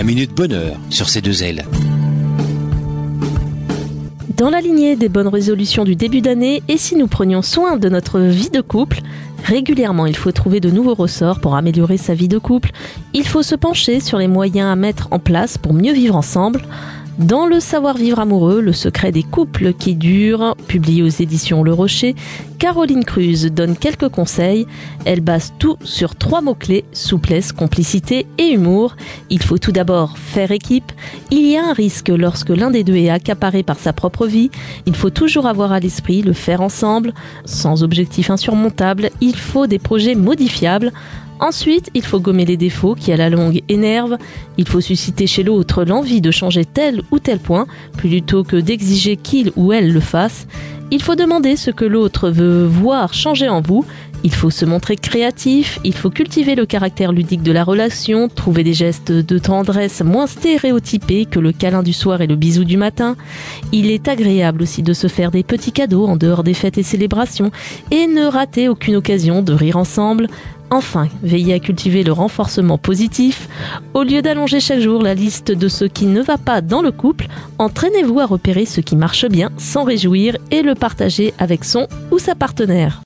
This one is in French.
La Minute Bonheur sur ces deux ailes. Dans la lignée des bonnes résolutions du début d'année, et si nous prenions soin de notre vie de couple, régulièrement il faut trouver de nouveaux ressorts pour améliorer sa vie de couple. Il faut se pencher sur les moyens à mettre en place pour mieux vivre ensemble. Dans Le savoir-vivre amoureux, le secret des couples qui durent, publié aux éditions Le Rocher, Caroline Cruz donne quelques conseils. Elle base tout sur 3 mots-clés: souplesse, complicité et humour. Il faut tout d'abord faire équipe. Il y a un risque lorsque l'un des deux est accaparé par sa propre vie. Il faut toujours avoir à l'esprit le faire ensemble. Sans objectif insurmontable, il faut des projets modifiables. Ensuite, il faut gommer les défauts qui à la longue énervent. Il faut susciter chez l'autre l'envie de changer tel ou tel point, plutôt que d'exiger qu'il ou elle le fasse. Il faut demander ce que l'autre veut voir changer en vous. Il faut se montrer créatif, il faut cultiver le caractère ludique de la relation, trouver des gestes de tendresse moins stéréotypés que le câlin du soir et le bisou du matin. Il est agréable aussi de se faire des petits cadeaux en dehors des fêtes et célébrations et ne rater aucune occasion de rire ensemble. Enfin, veillez à cultiver le renforcement positif. Au lieu d'allonger chaque jour la liste de ce qui ne va pas dans le couple, entraînez-vous à repérer ce qui marche bien, s'en réjouir et le partager avec son ou sa partenaire.